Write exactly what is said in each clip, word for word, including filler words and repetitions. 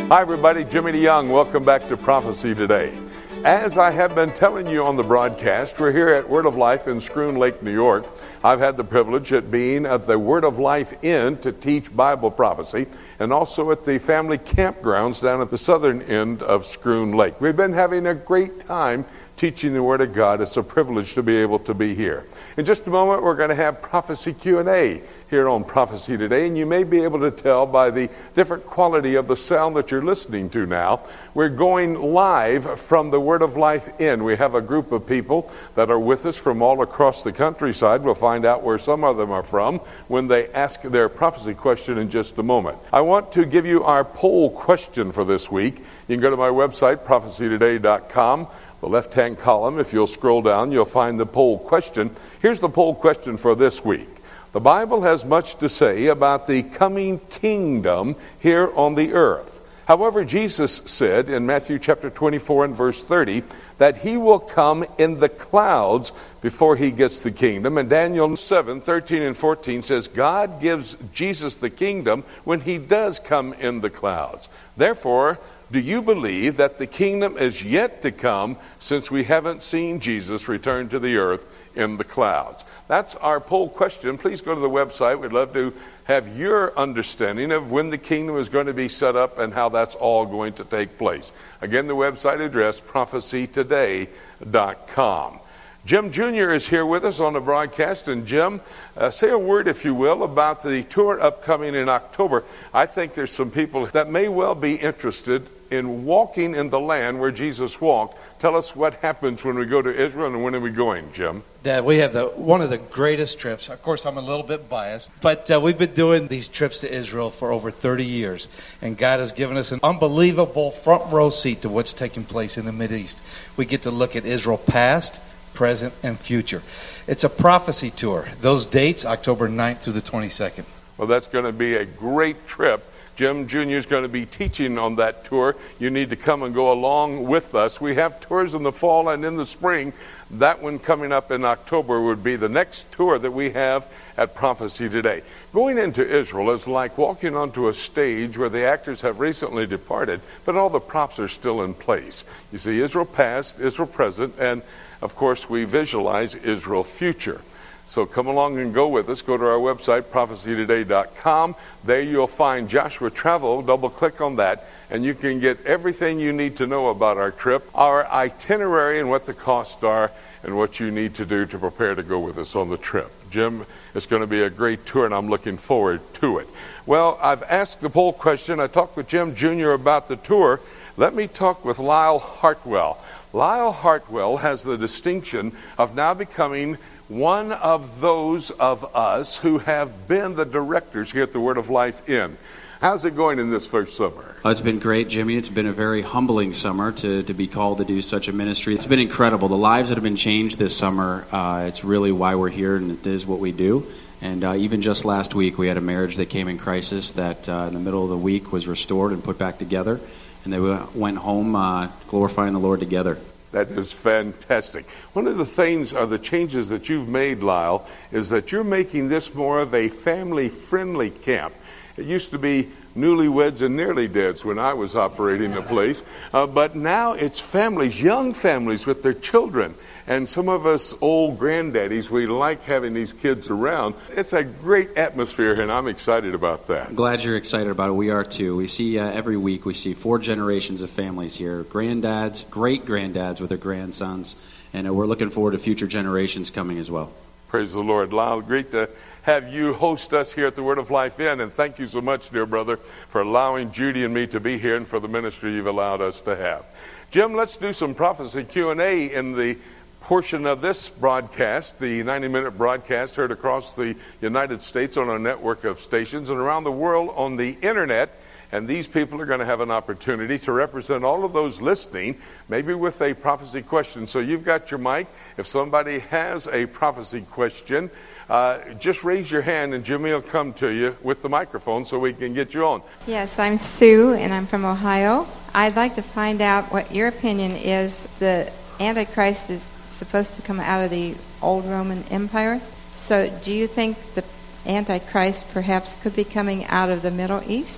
Hi everybody, Jimmy DeYoung. Welcome back to Prophecy Today. As I have been telling you on the broadcast, we're here at Word of Life in Schroon Lake, New York. I've had the privilege of being at the Word of Life Inn to teach Bible prophecy, and also at the family campgrounds down at the southern end of Schroon Lake. We've been having a great time teaching the Word of God. It's a privilege to be able to be here. In just a moment, we're going to have Prophecy Q and A here on Prophecy Today, and you may be able to tell by the different quality of the sound that you're listening to now. We're going live from the Word of Life Inn. We have a group of people that are with us from all across the countryside. We'll find out where some of them are from when they ask their prophecy question in just a moment. I want to give you our poll question for this week. You can go to my website, prophecy today dot com. The left-hand column, if you'll scroll down, you'll find the poll question. Here's the poll question for this week. The Bible has much to say about the coming kingdom here on the earth. However, Jesus said in Matthew chapter twenty-four and verse thirty that he will come in the clouds before he gets the kingdom. And Daniel seven, thirteen and fourteen says God gives Jesus the kingdom when he does come in the clouds. Therefore, do you believe that the kingdom is yet to come since we haven't seen Jesus return to the earth in the clouds? That's our poll question. Please go to the website. We'd love to have your understanding of when the kingdom is going to be set up and how that's all going to take place. Again, the website address, prophecy today dot com. Jim Junior is here with us on the broadcast. And Jim, uh, say a word, if you will, about the tour upcoming in October. I think there's some people that may well be interested in walking in the land where Jesus walked. Tell us what happens when we go to Israel, and when are we going, Jim? Dad, we have the one of the greatest trips. Of course, I'm a little bit biased, but uh, we've been doing these trips to Israel for over thirty years, and God has given us an unbelievable front row seat to what's taking place in the Mideast. We get to look at Israel past, present, and future. It's a prophecy tour. Those dates, October ninth through the twenty-second. Well, that's going to be a great trip. Jim Junior is going to be teaching on that tour. You need to come and go along with us. We have tours in the fall and in the spring. That one coming up in October would be the next tour that we have at Prophecy Today. Going into Israel is like walking onto a stage where the actors have recently departed, but all the props are still in place. You see Israel past, Israel present, and of course we visualize Israel future. So come along and go with us. Go to our website, prophecy today dot com. There you'll find Joshua Travel. Double-click on that, and you can get everything you need to know about our trip, our itinerary, and what the costs are, and what you need to do to prepare to go with us on the trip. Jim, it's going to be a great tour, and I'm looking forward to it. Well, I've asked the poll question. I talked with Jim Junior about the tour. Let me talk with Lyle Hartwell. Lyle Hartwell has the distinction of now becoming one of those of us who have been the directors here at the Word of Life Inn. How's it going in this first summer? Oh, it's been great, Jimmy. It's been a very humbling summer to, to be called to do such a ministry. It's been incredible. The lives that have been changed this summer, uh, it's really why we're here, and it is what we do. And uh, even just last week, we had a marriage that came in crisis that uh, in the middle of the week was restored and put back together. And they went home uh, glorifying the Lord together. That is fantastic. One of the things, or the changes that you've made, Lyle, is that you're making this more of a family-friendly camp. It used to be newlyweds and nearly deads when I was operating the place, uh, but now it's families, young families with their children. And some of us old granddaddies, we like having these kids around. It's a great atmosphere, and I'm excited about that. I'm glad you're excited about it. We are too. We see uh, every week, we see four generations of families here. Granddads, great-granddads with their grandsons. And uh, we're looking forward to future generations coming as well. Praise the Lord. Lyle, great to have you host us here at the Word of Life Inn. And thank you so much, dear brother, for allowing Judy and me to be here and for the ministry you've allowed us to have. Jim, let's do some prophecy Q and A in the portion of this broadcast, the ninety-minute broadcast heard across the United States on a network of stations and around the world on the internet. And these people are going to have an opportunity to represent all of those listening, maybe with a prophecy question. So you've got your mic. If somebody has a prophecy question, uh, just raise your hand and Jimmy will come to you with the microphone so we can get you on. Yes, I'm Sue and I'm from Ohio. I'd like to find out what your opinion is. The Antichrist is supposed to come out of the old Roman Empire. So do you think the Antichrist perhaps could be coming out of the Middle East?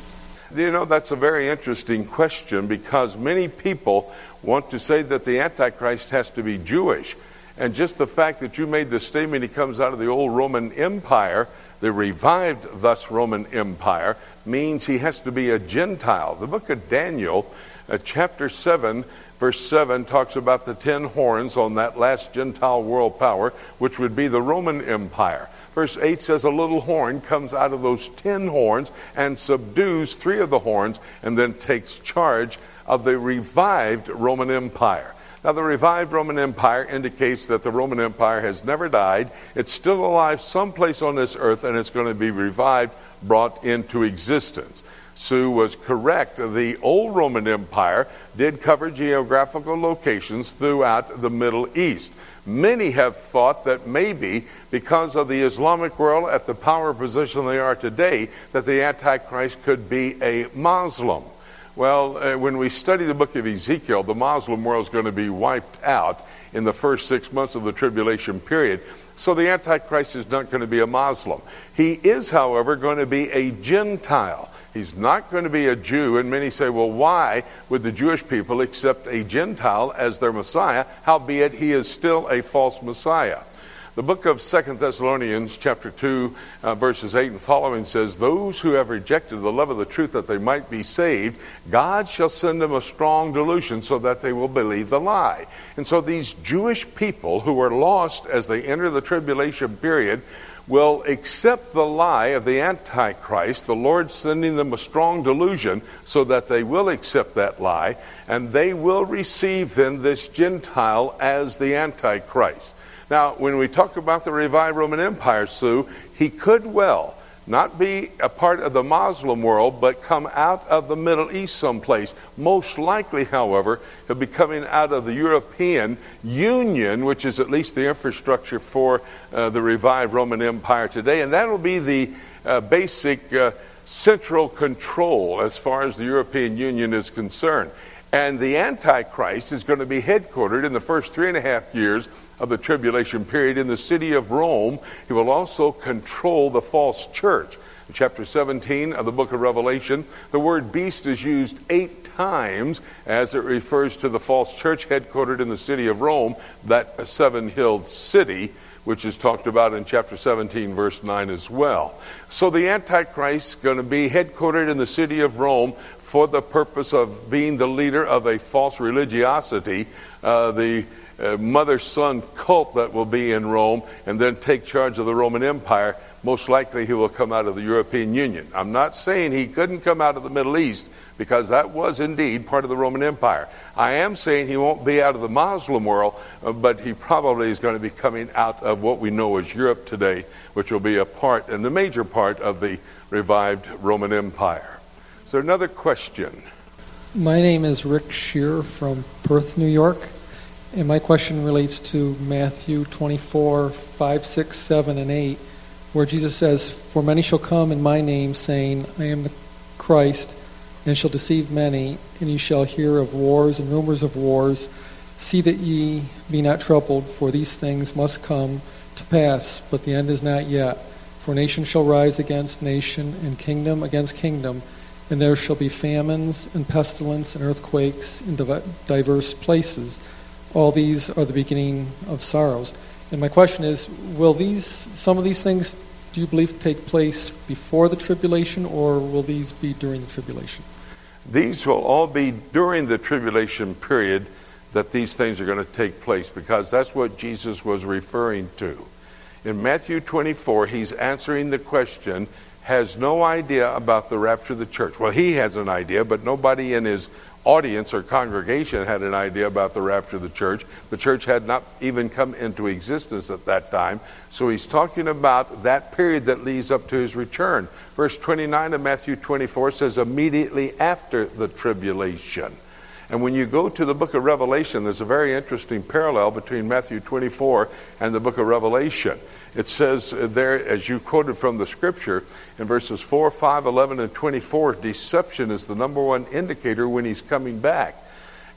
You know, that's a very interesting question, because many people want to say that the Antichrist has to be Jewish. And just the fact that you made the statement he comes out of the old Roman Empire, the revived thus Roman Empire, means he has to be a Gentile. The book of Daniel, uh, chapter seven, verse seven, talks about the ten horns on that last Gentile world power, which would be the Roman Empire. Verse eight says a little horn comes out of those ten horns and subdues three of the horns, and then takes charge of the revived Roman Empire. Now, the revived Roman Empire indicates that the Roman Empire has never died. It's still alive someplace on this earth, and it's going to be revived, brought into existence. Sue was correct. The old Roman Empire did cover geographical locations throughout the Middle East. Many have thought that maybe because of the Islamic world at the power position they are today, that the Antichrist could be a Muslim. Well, uh, when we study the book of Ezekiel, the Muslim world is going to be wiped out in the first six months of the tribulation period. So the Antichrist is not going to be a Muslim. He is, however, going to be a Gentile. He's not going to be a Jew. And many say, well, why would the Jewish people accept a Gentile as their Messiah, howbeit he is still a false Messiah? The book of Second Thessalonians, chapter two, uh, verses eight and following says, those who have rejected the love of the truth that they might be saved, God shall send them a strong delusion so that they will believe the lie. And so these Jewish people who are lost as they enter the tribulation period will accept the lie of the Antichrist, the Lord sending them a strong delusion so that they will accept that lie, and they will receive then this Gentile as the Antichrist. Now, when we talk about the revived Roman Empire, Sue, he could well not be a part of the Muslim world, but come out of the Middle East someplace. Most likely, however, he'll be coming out of the European Union, which is at least the infrastructure for uh, the revived Roman Empire today. And that will be the uh, basic uh, central control as far as the European Union is concerned. And the Antichrist is going to be headquartered in the first three and a half years of the tribulation period in the city of Rome. He will also control the false church. In chapter seventeen of the book of Revelation, the word beast is used eight times as it refers to the false church headquartered in the city of Rome, that seven-hilled city, which is talked about in chapter seventeen, verse nine as well. So the Antichrist is going to be headquartered in the city of Rome for the purpose of being the leader of a false religiosity, uh, the uh, mother-son cult that will be in Rome, and then take charge of the Roman Empire. Most likely he will come out of the European Union. I'm not saying he couldn't come out of the Middle East, because that was indeed part of the Roman Empire. I am saying he won't be out of the Muslim world, uh, but he probably is going to be coming out of what we know as Europe today, which will be a part, and the major part, of the revived Roman Empire. Is there another question? My name is Rick Shear from Perth, New York, and my question relates to Matthew twenty-four, five, six, seven, and eight, where Jesus says, for many shall come in my name, saying, I am the Christ, and shall deceive many, and ye shall hear of wars and rumors of wars. See that ye be not troubled, for these things must come to pass, but the end is not yet. For nation shall rise against nation, and kingdom against kingdom, and there shall be famines and pestilence and earthquakes in diverse places. All these are the beginning of sorrows. And my question is, will these, some of these things, do you believe, take place before the tribulation, or will these be during the tribulation? These will all be during the tribulation period that these things are going to take place, because that's what Jesus was referring to. In Matthew twenty-four, he's answering the question, has no idea about the rapture of the church. Well, he has an idea, but nobody in his audience or congregation had an idea about the rapture of the church. The church had not even come into existence at that time. So he's talking about that period that leads up to his return. Verse twenty-nine of Matthew twenty-four says, immediately after the tribulation. And when you go to the book of Revelation, there's a very interesting parallel between Matthew twenty-four and the book of Revelation. It says there, as you quoted from the scripture, in verses four, five, eleven, and twenty-four, deception is the number one indicator when he's coming back.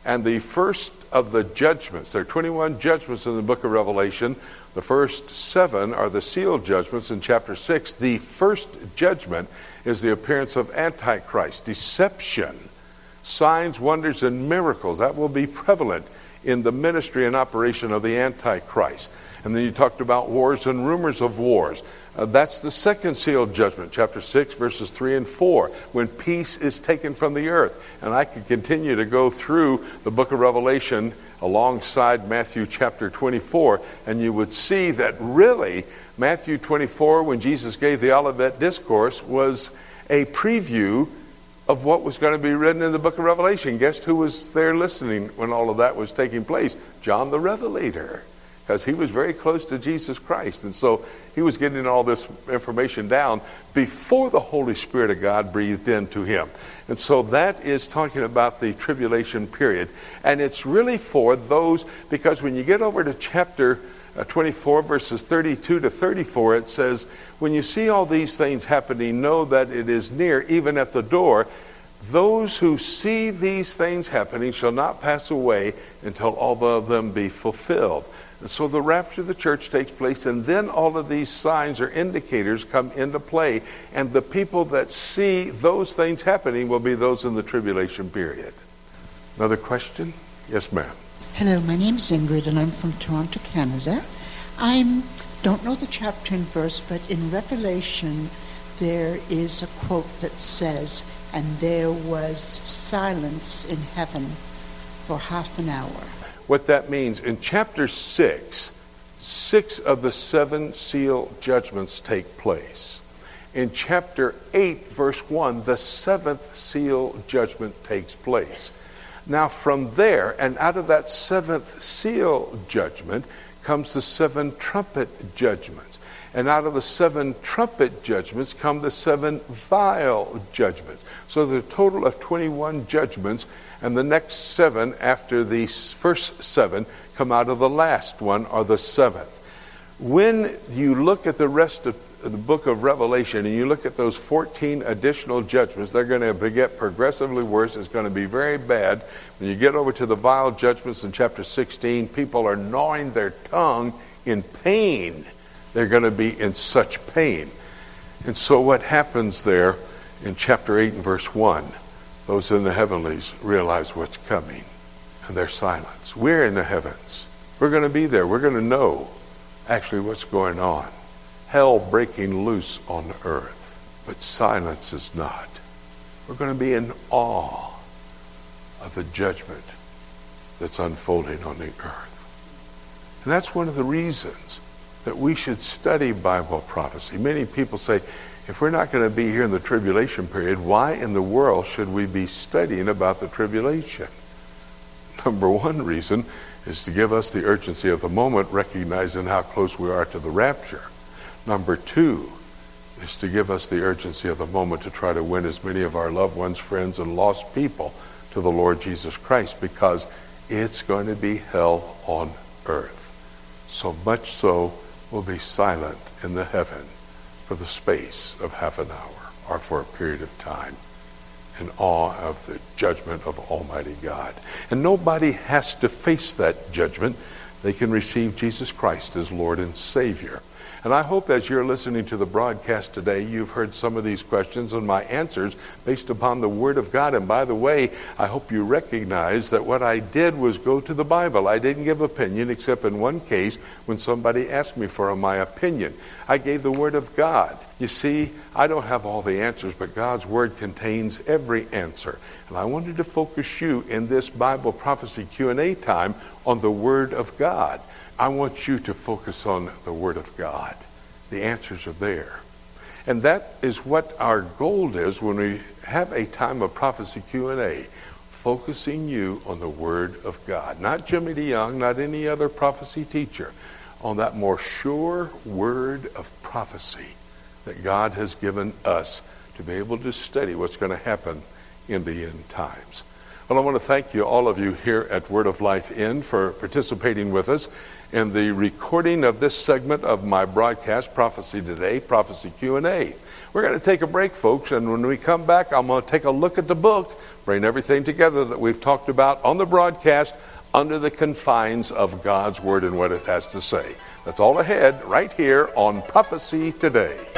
And the first of the judgments, there are twenty-one judgments in the book of Revelation. The first seven are the sealed judgments in chapter six. The first judgment is the appearance of Antichrist, deception, signs, wonders, and miracles. That will be prevalent in the ministry and operation of the Antichrist. And then you talked about wars and rumors of wars. Uh, that's the second sealed judgment, chapter six, verses three and four, when peace is taken from the earth. And I could continue to go through the book of Revelation alongside Matthew chapter twenty-four, and you would see that really Matthew twenty-four, when Jesus gave the Olivet Discourse, was a preview of what was going to be written in the book of Revelation. Guess who was there listening when all of that was taking place? John the Revelator, because he was very close to Jesus Christ. And so he was getting all this information down before the Holy Spirit of God breathed into him. And so that is talking about the tribulation period. And it's really for those, because when you get over to chapter twenty-four, verses thirty-two to thirty-four, it says, when you see all these things happening, know that it is near, even at the door. Those who see these things happening shall not pass away until all of them be fulfilled. And so the rapture of the church takes place, and then all of these signs or indicators come into play. And the people that see those things happening will be those in the tribulation period. Another question? Yes, ma'am. Hello, my name is Ingrid, and I'm from Toronto, Canada. I don't know the chapter and verse, but in Revelation there is a quote that says, and there was silence in heaven for half an hour. What that means, in chapter six, six of the seven seal judgments take place. In chapter eight, verse one, the seventh seal judgment takes place. Now from there, and out of that seventh seal judgment, comes the seven trumpet judgments. And out of the seven trumpet judgments come the seven vial judgments. So there's a total of twenty-one judgments, and the next seven after the first seven come out of the last one, or the seventh. When you look at the rest of the book of Revelation and you look at those fourteen additional judgments, they're going to get progressively worse. It's going to be very bad. When you get over to the vial judgments in chapter sixteen, people are gnawing their tongue in pain. They're going to be in such pain. And so what happens there in chapter eight and verse one, those in the heavenlies realize what's coming, and there's silence. We're in the heavens. We're going to be there. We're going to know actually what's going on. Hell breaking loose on earth, but silence is not. We're going to be in awe of the judgment that's unfolding on the earth. And that's one of the reasons that we should study Bible prophecy. Many people say, if we're not going to be here in the tribulation period, why in the world should we be studying about the tribulation? Number one reason is to give us the urgency of the moment, recognizing how close we are to the rapture. Number two is to give us the urgency of the moment to try to win as many of our loved ones, friends, and lost people to the Lord Jesus Christ, because it's going to be hell on earth. So much so, we'll be silent in the heaven for the space of half an hour or for a period of time, in awe of the judgment of Almighty God. And nobody has to face that judgment. They can receive Jesus Christ as Lord and Savior. And I hope as you're listening to the broadcast today, you've heard some of these questions and my answers based upon the Word of God. And by the way, I hope you recognize that what I did was go to the Bible. I didn't give opinion, except in one case when somebody asked me for my opinion. I gave the Word of God. You see, I don't have all the answers, but God's Word contains every answer. And I wanted to focus you in this Bible prophecy Q and A time on the Word of God. I want you to focus on the Word of God. The answers are there. And that is what our goal is when we have a time of prophecy Q and A, focusing you on the Word of God. Not Jimmy DeYoung, not any other prophecy teacher, on that more sure word of prophecy that God has given us to be able to study what's going to happen in the end times. Well, I want to thank you, all of you here at Word of Life Inn, for participating with us in the recording of this segment of my broadcast, Prophecy Today, Prophecy Q and A. We're going to take a break, folks, and when we come back, I'm going to take a look at the book, bring everything together that we've talked about on the broadcast under the confines of God's Word and what it has to say. That's all ahead right here on Prophecy Today.